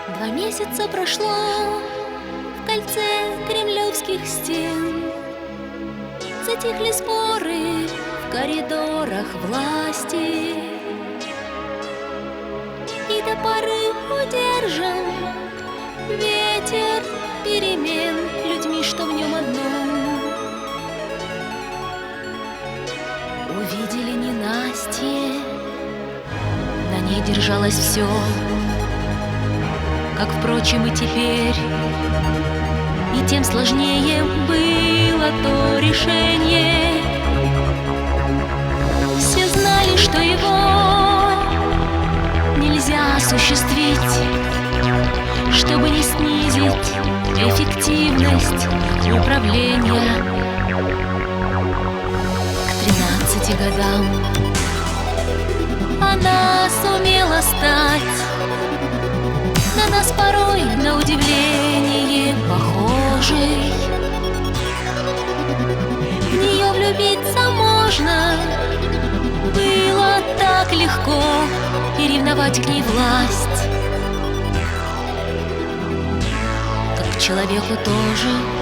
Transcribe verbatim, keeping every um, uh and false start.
Два месяца прошло в кольце кремлевских стен. Затихли споры в коридорах власти, и до поры удержан ветер перемен людьми, что в нем одном. Увидели ненастье, на ней держалось все, как, впрочем, и теперь. И тем сложнее было то решение. Все знали, что его нельзя осуществить, чтобы не снизить эффективность управления. К тринадцати годам она сумела стать на нас порой, на удивление, похожей. В нее влюбиться можно было так легко, и ревновать к ней власть, как к человеку тоже.